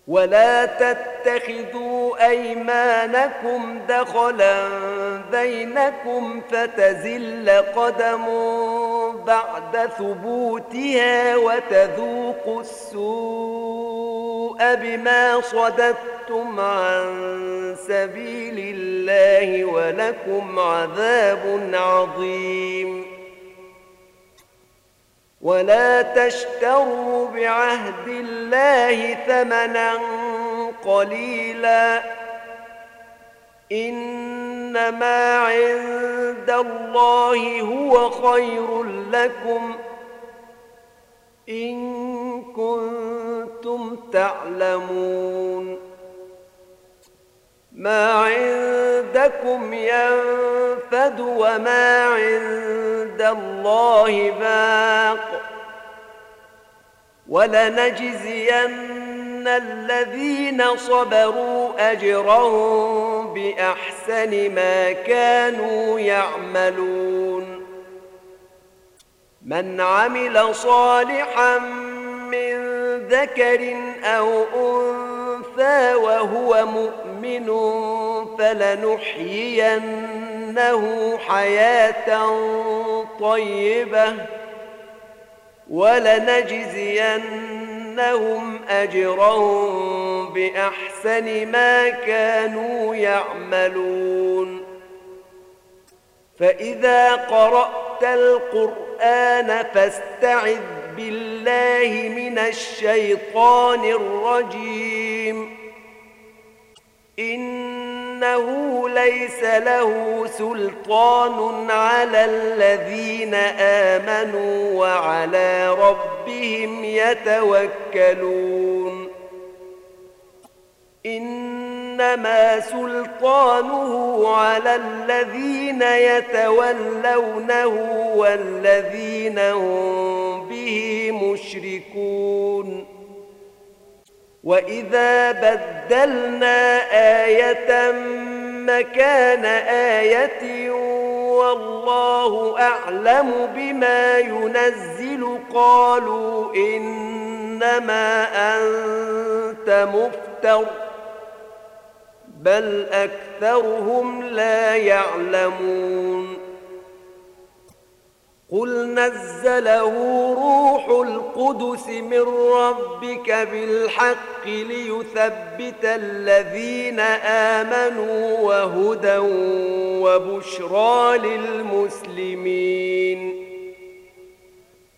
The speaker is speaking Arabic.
ولا تتخذوا أيمانكم دخلا بينكم فتزل قدم بعد ثبوتها وتذوقوا السوء بما صددتم عن سبيل الله ولكم عذاب عظيم. ولا تشتروا بعهد الله ثمنا قليلا إنما عند الله هو خير لكم إن كنتم تعلمون. ما عندكم ينفد وما عند الله باق ولنجزين الذين صبروا أجرهم بأحسن ما كانوا يعملون. من عمل صالحا من ذكر أو أنثى وهو مؤمن فلنحيينه حياة طيبة ولنجزينهم أجرهم بأحسن ما كانوا يعملون. فإذا قرأت القرآن فاستعذ بالله من الشيطان الرجيم إنه ليس له سلطان على الذين آمنوا وعلى ربهم يتوكلون. إنما سلطانه على الذين يتولونه والذين هم به مشركون. وإذا بدلنا آية مكان آية والله أعلم بما ينزل قالوا إنما أنت مفتر بل أكثرهم لا يعلمون. قل نزله روح القدس من ربك بالحق ليثبت الذين آمنوا وهدى وبشرى للمسلمين.